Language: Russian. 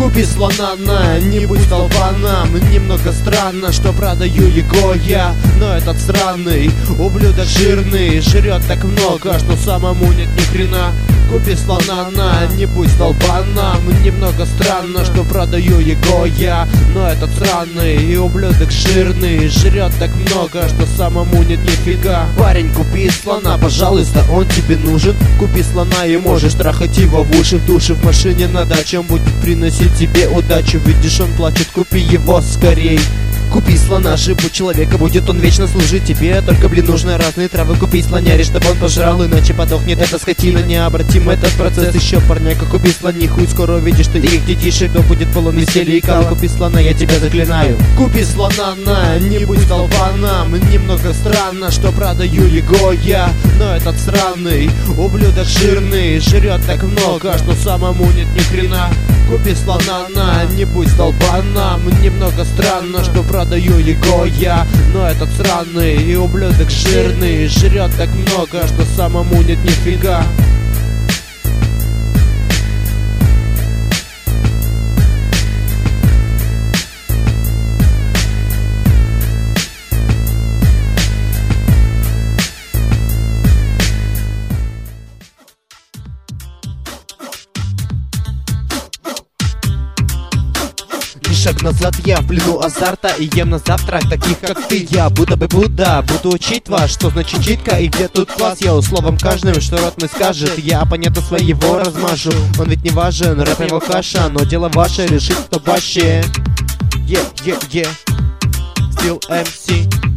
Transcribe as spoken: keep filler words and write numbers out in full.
Купи слона на, не будь столбаном. Немного странно, что продаю его я, но этот сраный ублюдок жирный жрет так много, что самому нет ни хрена. Купи слона на, не будь столбаном. Немного странно, что продаю его я, но этот сраный ублюдок жирный жрет так много, что самому нет нифига. Парень, купи слона, пожалуйста, он тебе нужен. Купи слона и можешь трахать его в уши, в душе, в машине, на даче. Он будет приносить тебе удачу, видишь, он плачет, купи его скорей. Купи слона, шибу человека, будет он вечно служить тебе. Только, блин, нужны разные травы. Купи слоняри, чтобы он пожрал, иначе подохнет эта скотина. Необратим этот процесс. Еще парняка, купи слониху, и скоро увидишь ты их детишек, кто будет полон веселья и кала. Купи слона, я тебя заклинаю. Купи слона на, не будь столбаном. Немного странно, что продаю его я, но этот сраный ублюдок жирный жрет так много, что самому нет ни хрена. Купи слона на, не будь столбаном. Немного странно, что продаю его я, но этот сраный и ублюдок жирный жрет так много, что самому нет нифига. Шаг назад, я в плену азарта и ем на завтрак таких, как ты. Я будто бы Будда, буду учить вас, что значит читка и где тут класс. Я условом каждым, что рот мой скажет, я оппонента своего размажу. Он ведь не важен, рэп его каша, но дело ваше решить, кто вообще. Yeah, yeah, yeah, Still эм си.